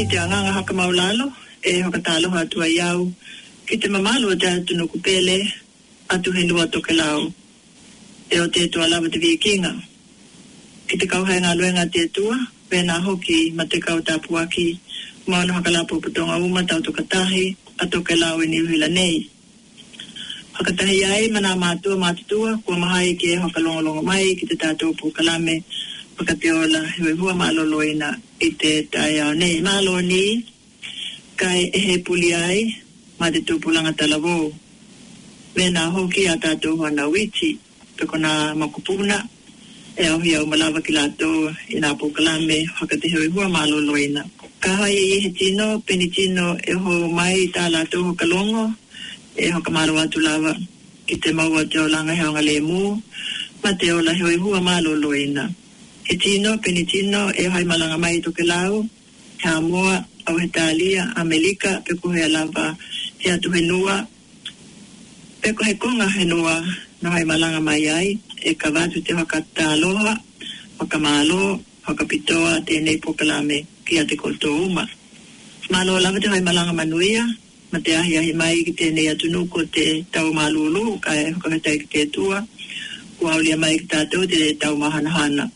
te anganga haka maulalo, hoka talo hatu a iau, ki te mamalo te atu no kupele, atu henua toke lau, o te tua lava te vikinga. Ki te kauhenga luenga te tua, pēnā hoki ma te kau tāpuaki, mauna haka lapo putonga uma tau tokatahi, a toke lau e niuhila nei. Hakatahi ai, mana mātua mātutua, kua mahai ki e hoka longolongo mai, ki te tātou pukalame, Pakateola, he hua maloloina i te tai au nei. Malo ni, kai he puli ai, ma te tūpulanga talavo. Mena hoki a tātou hana witi, peko nā makupuna, e auhi au malawa ki lātou i nā pukalame, hakate he hua maloloina. Ka hai e he tino, peni tino e ho mai tā lātou hoka longo, e hoka malo atu lawa, ki te maua te olanga heonga le mū, ma te ola he hua maloloina. He tino, peni tino, e hai malanga mai toke lau, he amoa, au he tālia, Amelika, peko he alava, he atu he nua, peko he konga he nua, no hai malanga mai ai, e ka watu te haka tāloha, haka mālo, haka pitoa, tēnei pokalame, ki a te koto uma. Mālo lava te hai malanga manuia, ma te ahi mai ki tēnei atu nuko te tau malulu, ka e haka hetai ki te tua, kua aulia mai ki tātou te tau mahanahana.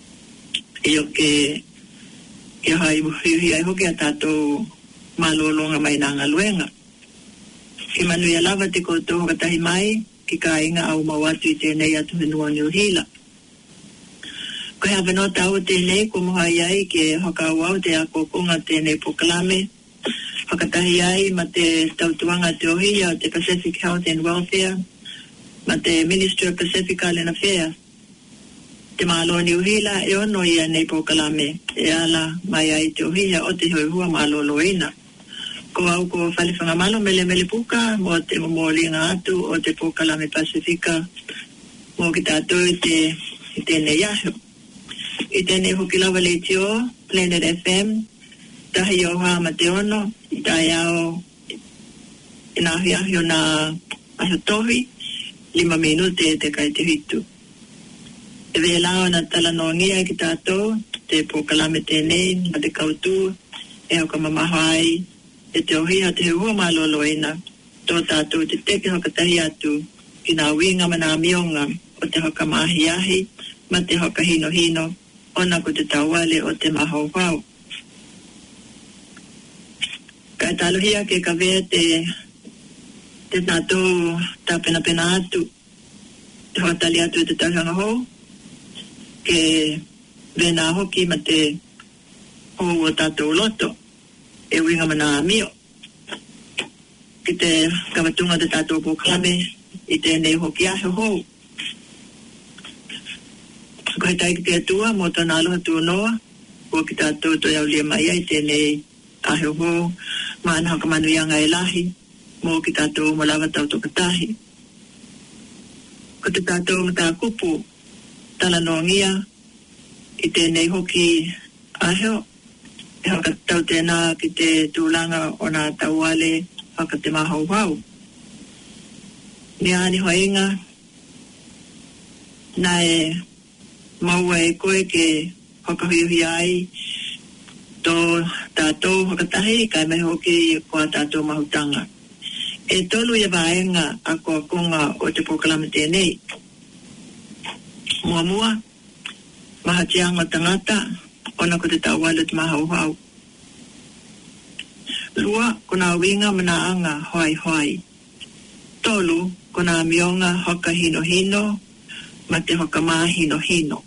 Io ke hai hui ai hoki a tātou malolonga mai nanga luenga. Ki manu ia lava te koto hokatahi mai, ki ka inga au mawatu i tēnei atu henua Niuhila. Ko hea whanau tau tēnei ko mohai ai ke hoka au te a kokonga tēnei pokalame. Hokatahi ai ma te tautuanga te ohia o te Pacific Health and Welfare, ma te Ministry of Pacific Island Affairs. Te malo Niuhila e ono ia nei pokalame e ala mai ai te ohia o te hoi maloloina. Ko au ko whalewhanga malo mele puka mo te momolinga atu o te pokalame Pasifika mo ki tātou i tēnei aho. I tēnei hoki lawa le tio, Planet FM, tahi o haa ma te ono, i tai ao i nā hiahi o nā aho tohi, 5 minute te kai te hitu. E vea lao na tala nongia ki tātou, te pokalame tēnei, ma te kautu, e hoka mamaho ai, e te ohia te hua maloloina, tō tātou te teke hoka tahi atu, ki nā winga ma nā mionga, o te hoka mahiahi, ma te hoka hino, ona ko te tauale o te mahauhau. Ka taluhia ke ka vea te tātou tā pena atu, te hoka tali atu te tauhanga hou, ke vena hoki ma te hou o tātou loto, e winga mana mio. Ki te kawatunga te tātou pokalame, i tēnei hoki aho hou. Ko he tai ki te atua, mo tōna aloha tūnoa, ko ki tātou toi au lia mai ai tēnei aho hou, maana haka manuianga e lahi, mo ki tātou malawa tau tokatahi. Ko te tātou mata kupu, tala nongia, i tēnei hoki aheo, e haka tau tēnā ki te tūlanga o nā tauale, haka te mahauhau. Ni ani hoinga, nā e maua e koe ke hakahuihui ai, tō tātou hakatahi, kai mai hoki koa tātou mahutanga. E tolu ia vaenga a koa konga o te pokalame tēnei. Mua, mahatianga tangata, ona ko te tauale te mahauhau. Lua, ko nā winga mana anga hoai. Tolu, ko nā mionga hoka hino, ma te hoka maa hino.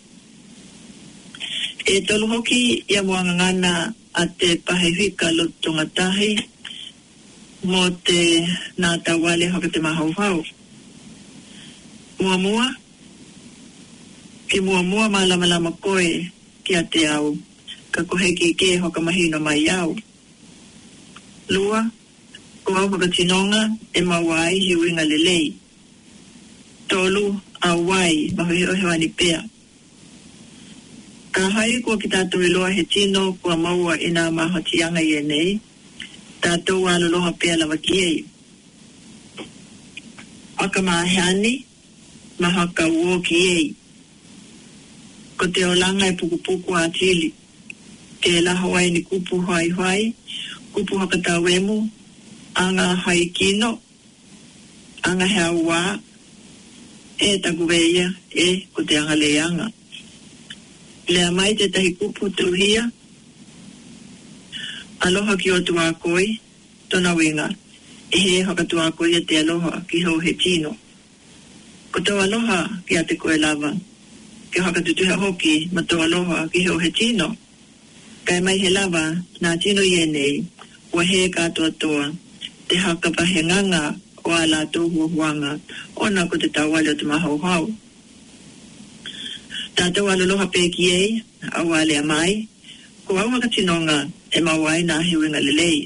E tolu hoki, ia moanga ngana a te pahewhika lotunga tahi, mo te nā tauale hoka te mahauhau. Mua, ki mua malama koe ki a te au, ka koheki ke hoka mahino mai au. Lua, ko au hoka tinonga e mawai hi winga lelei. Tolu, au wai, mahoheohewani pea. Ka hai kua ki tātou iloa he tino kua maua i nā mahotianga i nei, tātou aloloha pea lawa ki ei. Aka mahani, mahaka uo ki ei. Ko te olanga e pukupuku a tili. ke la Hawaii ni kupu hai, kupu hakatawemu, anga haikino, anga heawa, e takuweia, e ko te anga leanga. Lea mai te tahi kupu tuhia, aloha ki o tua koi, tona winga, e he hakatua koi e te aloha ki ho he tino. Ko tau aloha ki a te koe lava, ke hakatutuha hoki ma tau aloha ki ho he tino. Kai mai he lava, nā tino i enei, ua he katoa toa, te hakapahenganga o ala tō huahuanga, ona ko te tawale o te mahauhau. Tātou aloloha pēki ei, awa lea mai, ko au hakatinonga e mawai nā he winga lelei.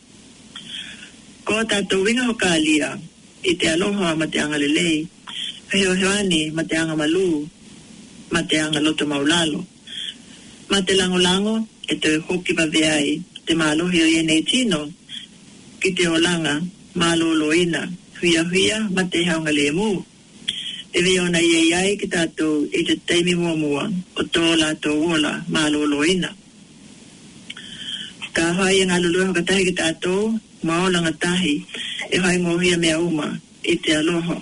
Ko tātou winga hoka alia, i te aloha ma te anga lelei, heo heoani ma te anga malu, ma te anga loto maulalo. Ma te lango-lango, e te hoki waweai, te mālohi o ienei tino, ki te olanga, māloloina, huia ma te haunga lemu. E veo na iei ki tātou i te teimi muamua, o tō lātou ola, māloloina. Ka hai ngā lulua hakatahi ki tātou, maolanga tahi, e hai ngohia mea uma, i te aloha.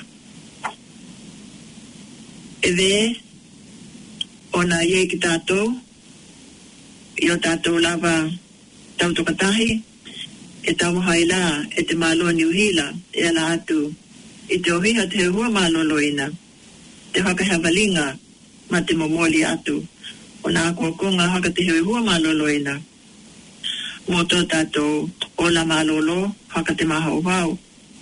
E ve, o nā iei ki tātou, i o tātou lava tau tokatahi, e tau mahai la, e te māloa niuhila, e ala atu, i te ohiha te hua māloloina, te whakahewalinga, ma te momoli atu, o nā kuakonga haka te hua māloloina. Mō tō tātou, o la mālolo, haka te mahauhau.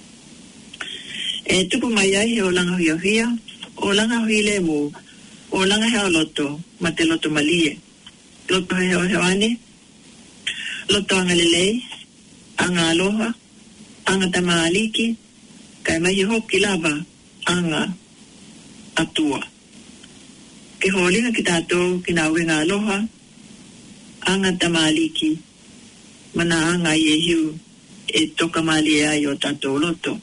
E tupu mai ai he o langa huia, o langa hui lemu, o langa hea loto, ma te loto malie. Loto heo heoane, loto anga lelei, anga aloha, anga tamaaliki, kai mai hoki lava, anga atua. Ke holinga ki tātou, ki nā winga aloha, anga tamaaliki, mana anga i e hiu, e toka mali e ai o tātou loto.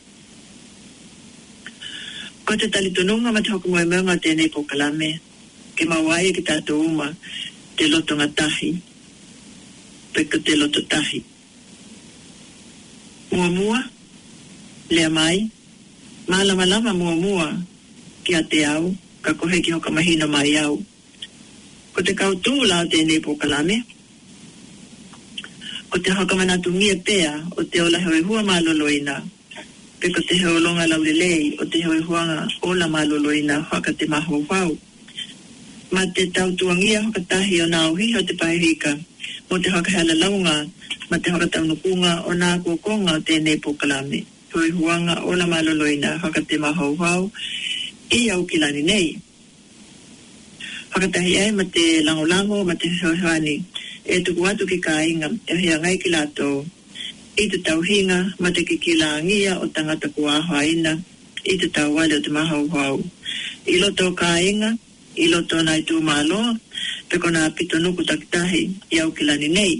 Ko te talitonunga ma te hoku moe meunga tēnei pokalame, ke mawai ki tātou uma, te loto ngatahi, peka te loto tahi. Muamua, lea mai, malama muamua, ki a te au, ka kohe ki hoka mahina mai au. Ko te kautungu lao tēnei pokalame, ko te hoka manatungia pea, o te ola heoi hua maloloina, peka te heolonga laulelei, o te heoi huanga ola maloloina, haka te mahauhau. Ma te tautuangia hoka tahi o nā uhi o te pahirika, mo te hoka hala launga, ma te hoka taunukunga o nā kuakonga o tēnei pokalame. Hoi huanga o la maloloina, haka te mahauhau, i au kilani nei. Haka tahi ai ma te langolango, ma te heoheani, e tuku atu ki ka inga, e hea ngai ki lato, i te tauhinga, ma te kikilangia o tangata kua haina, i te tauwale o te mahauhau. I loto ka inga, i loto nai tū māloa, peko nā pito nuku takitahi i au kilani nei.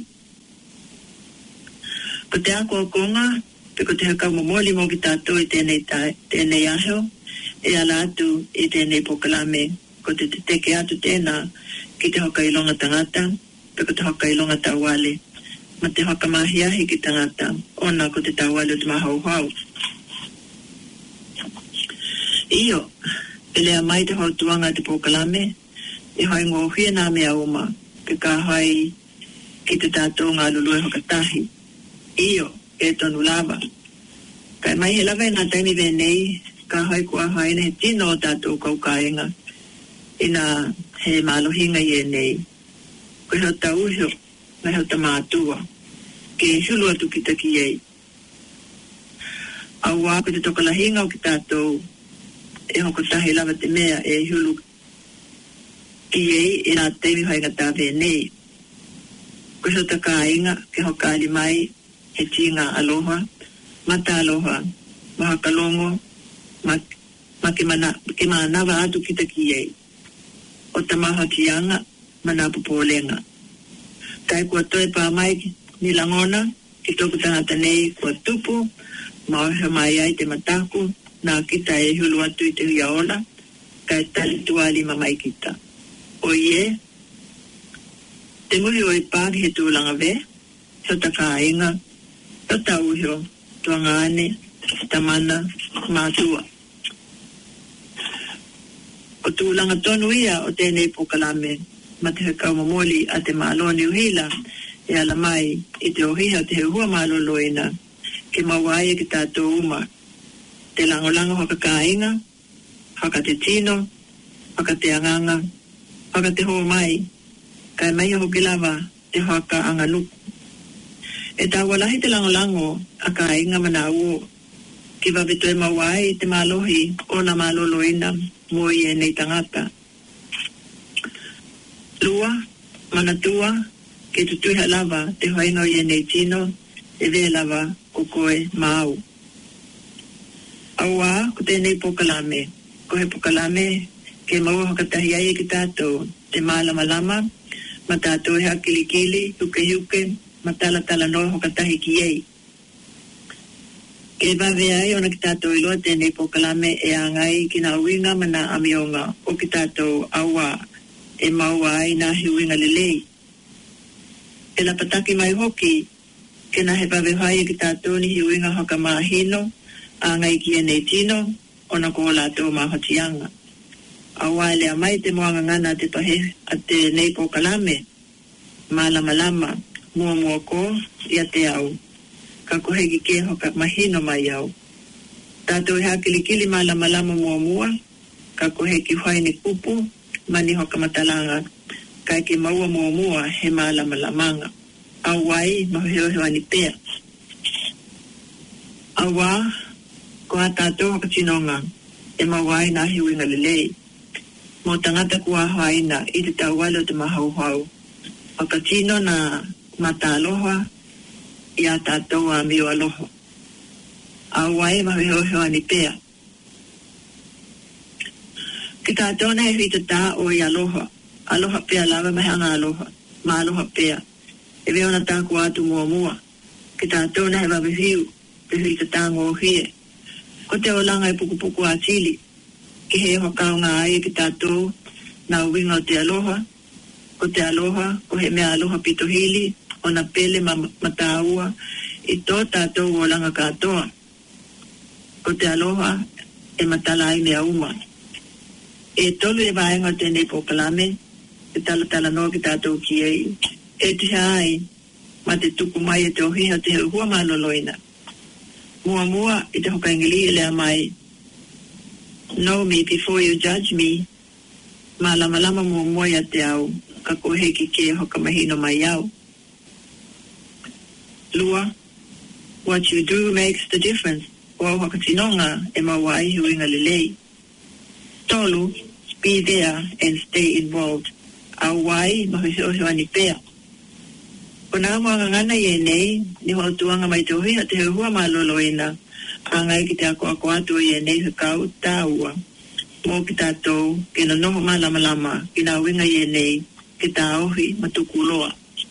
Ko te ako konga, peko te hakau momoli mo ki tātou i tēnei aheo, e ala atu i tēnei pokalame, ko te teke atu tēnā ki te hoka ilonga tangata, peko te hoka ilonga tauwale, ma te hoka mahiahi ki tangata, ona ko te tauwale o te mahauhau. Iyo, elea mai te hautuanga te pokalame, e hai ngohia nā mea uma, ke ka hai ki te tātou ngā lulue hokatahi. Iyo, e tonu lava. Kai mai he lava e nā taimi venei, ka hai kua hai ne tino o tātou kaukaenga, ina he malohinga i e nei. Ko heo tauhio, na heo tamātua, ke hulu atu ki taki ei. Aua ko te tokalahinga o ki tātou, e hoko tahi lava te mea e hulu ki ei e nā teimi hainga tā venei. Ko heo ta kāinga ke hoka ali mai he tinga aloha, mata aloha, mahakalongo, ma ke manawa atu ki taki ei. O ta maha kianga, mana pupolenga. Kai kua toe pā mai ni langona, ki toku tangata nei kua tupu, maohe mai ai te mataku, nā kita e hulu atu i te huia ola, kai tali tuali mamai kita. O ie, te muhi o I pāki he tūlanga ve, heo taka inga, heo tauhio, tuangane, tamana, mātua. O tūlanga tonu ia o tēnei pokalame, ma te hekau mamoli a te māloni uhila, e ala mai I te ohiha te hua māloloina, ke mawai ki tātou uma, te langolanga haka kāinga, haka te tino, haka te anganga, haka te hoa mai, kai mai hoki lava te haka angaluku. E tā walahi te langolango a kāinga manau, ki wawitu e mawai te mālohi o na māloloina mo I e nei tangata. Lua, manatua, ke tutuiha lava te hoinga o I e nei tino, e ve lava o koe mau. Aua, ko tēnei pokalame, ko he pokalame ke maua hakatahi ai ki tātou, te mālama-lama, ma tātou he kilikili, huke-huke, ma tala-tala no hakatahi ki ei. Ke wawe ai ona ki tātou iloa tēnei pokalame e angai ki nā uinga mana amionga o ki tātou aua e maua ai nā he uinga lelei. E la pataki mai hoki, ke nā he wawe hai ki tātou ni he uinga haka mahino, angai ki e nei tino, ona ko la tō mahotianga. Awa lea mai te moanga ngana te pahe a te nei pokalame, malama-lama, mua ko, ia te au. Ka kohegi ke hoka mahino mai au. Tātou he hakilikili malama-lama mua, ka kohegi huai ni kupu, mani hoka matalanga, kai ke maua mua he malama-lamanga. Awai mahoheo ni pea. Awa, ko a tātou haka tinonga, e mawai nā hiwinga lelei. Mo tangata kua haina, I te tauwalo te mahauhau. Haka tino na mata aloha, I a tātou a mio aloha. Awai mahoheo ni pea. Ki tātou na he whita tā o I aloha. Aloha pea lava mahanga aloha. Ma aloha pea. E veo na tā kua atu mua. Ki tātou na he wawihiu, te whita tā ngōhie. Ko te olanga e puku a tili, ki he hokau ngā ai ki tātou nā winga o te aloha, ko te aloha, ko he mea aloha pitohili, o na pele mataua, I tō tātou olanga katoa. Ko te aloha e matala ai mea uma. E tolu e vaenga tēnei pokalame, e tala no ki tātou ki ei, e te ai, ma te tuku mai e te ohiha te hua maloloina. Mua I te hokaingili lea mai. Know me before you judge me. Malama-lama mua ia te au. Ka koheki ke hokamahino mai au. Lua, what you do makes the difference. Wa hakatinonga e mawai huinga lelei. Tolu, be there and stay involved. Awai mahoheo ni pea. O nā moanga ngana I nei, ni ho tuanga mai te ohiha te hua maloloina, angai ki te ako atu I nei hukau tāua. Mō ki tātou, ki na noho malama-lama, ki nā winga I nei, ki tā ohi matukuloa.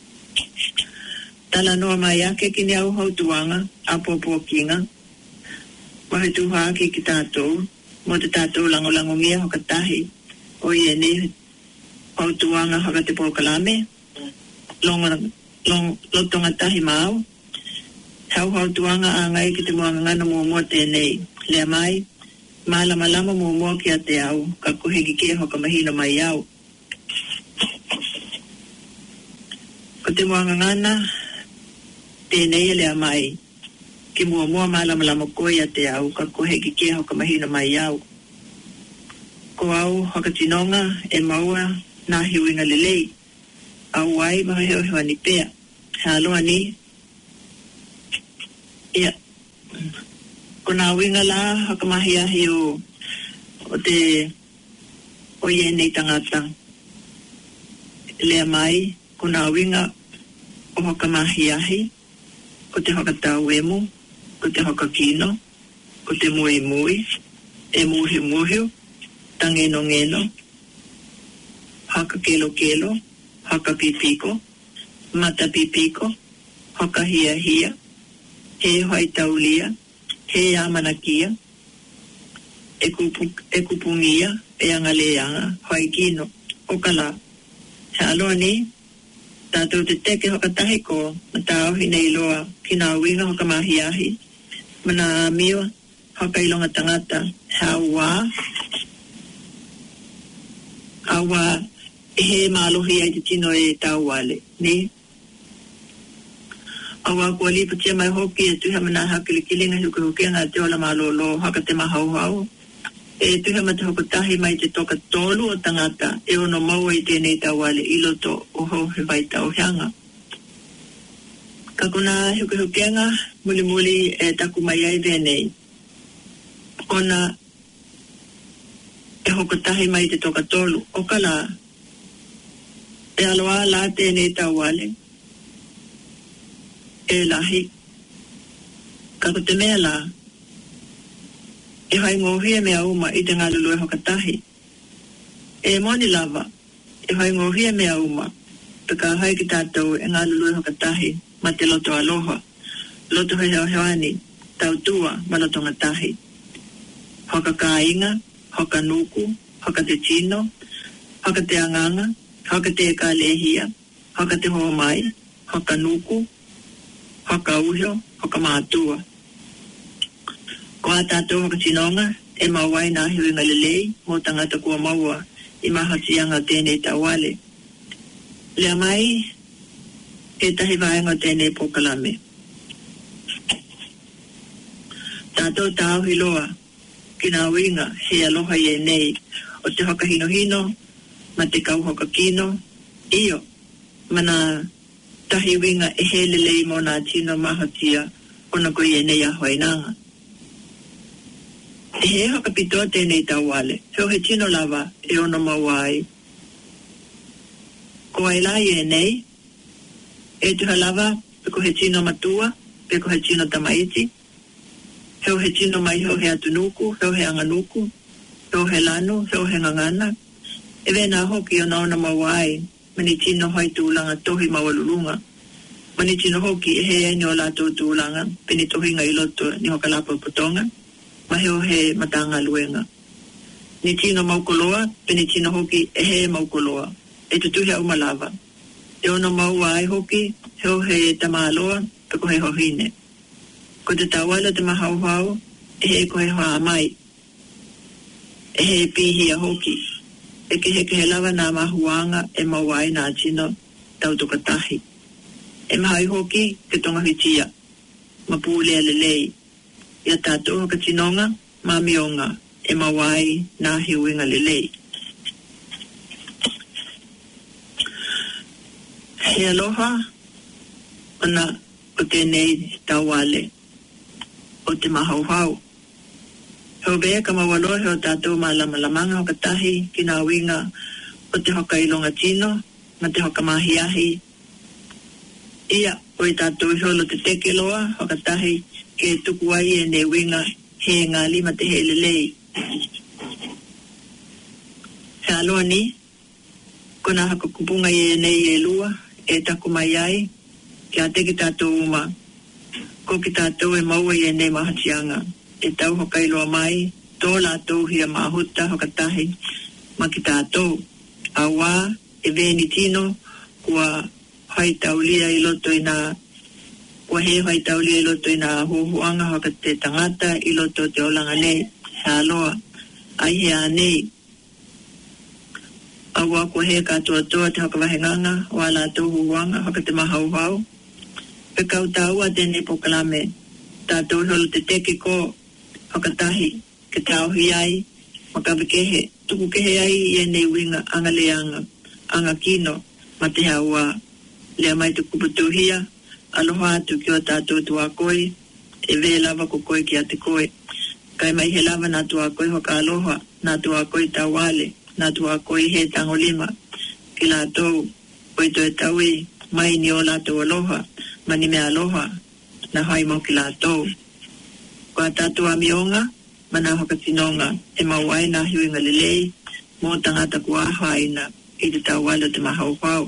Tala noa mai ake ki ni au hau tuanga, apopo kinga. Wahe tuha aki ki tātou, mō te tātou langolango ngia hokatahi, o I nei hau tuanga haka te pokalame, lotonga tahi mau. Hau tuanga angai ki te moanga ngana mua tēnei. Lea mai, malama-lama mua ki a te au, ka kohegi ke hoka mahino mai au. Ko te moanga ngana, tēnei lea mai, ki mua malama-lama koe a te au, ka kohegi ke hoka mahino mai au. Ko au hoka tinonga e maua nā hiwinga lelei. Awai mahoheo ni pea. Haloa ni. Ia. Ko nā winga la hakamahi ahi o te o I e nei tangata. Lea mai, ko nā winga o hakamahi ahi, ko te hakatau emu, ko te hakakino, ko te mui, e muhi, tangeno, haka kelo, haka pipiko, mata pipiko, haka hia, he hoi taulia, he amanakia, e kupungia, e angaleanga, hoi kino, okala. He aloa ni, Tātou te teke hokatahi ko, matao hinei loa, kina winga hokamahiahi, mana miwa, hokailonga tangata, awa, he maalohi ai te tino e tau wale, ni? Awa kua lipa tia mai hoki e tuha mana hakilikilinga hukuhukenga te ola malolo, haka te mahauhau. E tuha mata hokatahi mai te toka tolu o tangata, e ono maua i tēnei tau wale, iloto o ho he vai tau hianga. Ka kuna hukuhukenga, muli e taku mai ai tēnei. Ona e hokatahi mai te toka tolu, o kala, e aloa la tēnei tau wale, e lahi. Ka te mea la, e hai ngohia mea uma i te ngalulu e hokatahi. E moni lava, e hai ngohia mea uma, peka hai ki tātou e ngalulu e hokatahi, ma te loto aloha. Loto hei hewani, tau tua, ma loto ngatahi. Hoka kāinga, hoka nuku, hoka te tino, hoka te anganga, hoka te kālehia, hoka te hoa mai, hoka nuku, hoka uhio, hoka mātua. Ko a tātou hoka tinonga, e mawai nā hiwinga lelei, mō tangata kua maua, i mahasianga tēnei tawale. Lea mai, e tahi vaenga tēnei pokalame. Tātou tāu hiloa, kina winga, he aloha i e nei, o te hoka hino, ma te kau hoka kino, iyo, mana tahi winga e he lelei mō nā tino mahatia, ona ko i e nei a hoinanga. E he hoka pitoa tēnei tawale, heo he tino lava e ono mawai. Ko ai lai e nei, e tuha lava, peko he tino matua, peko he tino tamaiti, heo he tino mai heo he atunuku, heo he anganuku, heo he lanu, heo he ngangana. E vena hoki o naona mawai, mani tino hoi tūlanga tohi mawalulunga. Mani tino hoki e he eni o lato tūlanga, peni tohinga i loto ni hoka lapa putonga. Maheo he matanga luenga. Ni tino maukoloa, peni tino hoki e he maukoloa. E tutuhea umalava. E ono maua ai hoki, heo he tamaloa, peko he hohine. Ko te tawala te mahauhau, e he ko he hoa mai. E he pihia hoki. E ke he lava nā mahuanga e mawai nā tino tau tukatahi. E mahai hoki ke tonga hitia. Mapulea lelei. Ia tātou hoka tinonga, mamionga, e mawai nā hiuinga lelei. He aloha, ona o tēnei tawale, o te mahauhau. Heo bea ka mawaloa heo tātou malamalamanga hoka tahi, ki nā winga o te hoka ilonga tino, ma te hoka mahiahi. Ia, o i tātou hiolo te teke loa, hoka tahi, ke tuku ai e ne winga he ngā lima te he lelei. He aloa ni, kona haka kupunga i e nei e lua, e taku mai ai, ki a te ki tātou uma, ko ki tātou e maua i e nei mahatianga, e tau hoka iloa mai, tō lātou hia mahuta hoka tahi, ma ki tātou, a wā, e veni tino, kua hai taulia i loto i nā Kua he hai taulia i loto i nā huhuanga hoka te tangata i loto te olanga nei, he aloa, ai he a nei. Awa kua he katoa toa te hoka wahenganga, wā lātou huhuanga hoka te mahauhau. Pe kau tāua tēnei pokalame, tātou holo te teke ko hoka tahi, ke tāuhi ai, makawikehe, tuku kehe ai i e nei winga anga leanga, anga kino, ma te haua, lea mai te kuputuhia, aloha atu ki o tātou tua koe, e ve lava ko koe ki a te koe. Kai mai he lava nā tua koe hoka aloha, nā tua koe tawale, nā tua koe he tango lima. Ki lātou, koe to e taui, mai ni o lātou aloha, mani me aloha, na hai mo ki lātou. Ko a tātou amionga, mana hoka tinonga, e mawai nā hiuinga lelei, mō tangata kua haina, i te tawale te mahauhau.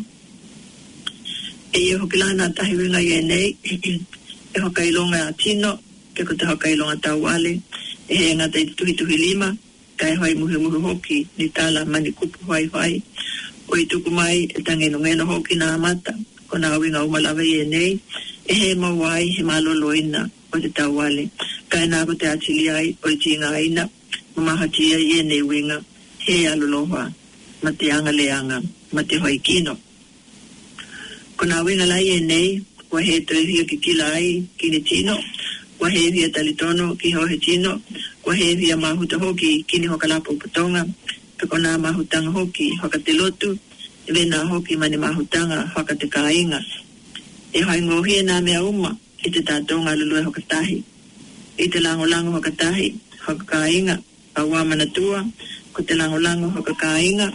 E hoki lana tahi winga i e nei, e hoka ilonga a tino, peko te hoka ilonga tauale, e he ngata i tuhi lima, kai hoi muhi hoki, ni tala mani kupu hoi, o i tuku mai e tangeno ngeno hoki nā mata, kona winga umalawa nei he mawai he maloloina o te tawale kaina ko te atili ai o tinga ina mamahatia nei winga he aloloha mate anga leanga mate hoikino kona winga lai nei wa he to hi ki kilai kini tino wa he hi talitono ki ho he tino wa he hi mahuta hoki kini hokalapo putonga kona mahutanga hoki hokatelotu vena hoki mani mahutanga hakate kainga e haingo hi na me uma ite tatonga lulu hokatahi ite lango hokatahi hokakainga awa manatua ko te lango hokakainga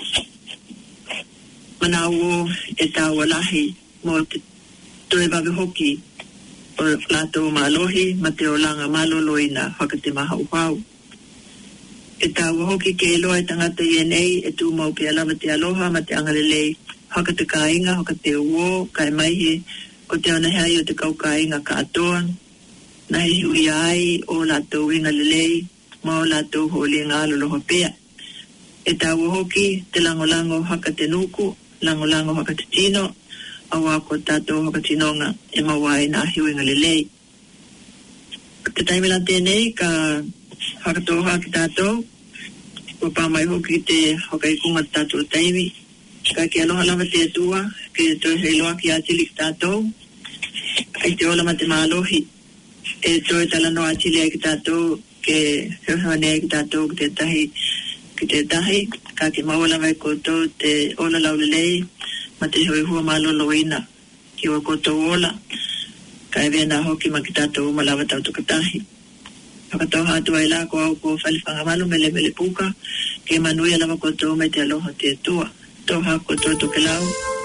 manawo e tawalahi mo te toe babe hoki o lato malohi mateo langa maloloina hakate mahauhau e tawa hoki ke loa e tangata yenei e tu mau pia lava te aloha ma te angalelei haka te kainga, haka te uo, kai maihe ko te ana hei o te kau kainga ka atoa na he hui ai o lato winga lelei ma o lato holi ngā loloha pia e tawa hoki te langolango haka te nuku langolango haka te tino awa ko tato haka tinonga e mawai na he winga lelei te taimila tenei ka hakatoha ki tātou o pāmai hoki te hokai kunga tātou taimi ka ki aloha lava te atua ke toi hei loa ki atili ki tātou ai te ola ma te mālohi e toi talano atili ai ki tātou ke heuhane ai ki tātou ki te tahi ka ki maua lava i koutou te ola laulelei ma te hoi hua maloloina ki wa koutou ola ka e vena hoki ma ki tātou ma lava tau tukatahi Whakatau hatu ai la ko au ko whalifangamalu mele puka ke manui alama ko tō me te aloha te tua. Tō hako tō toke lau.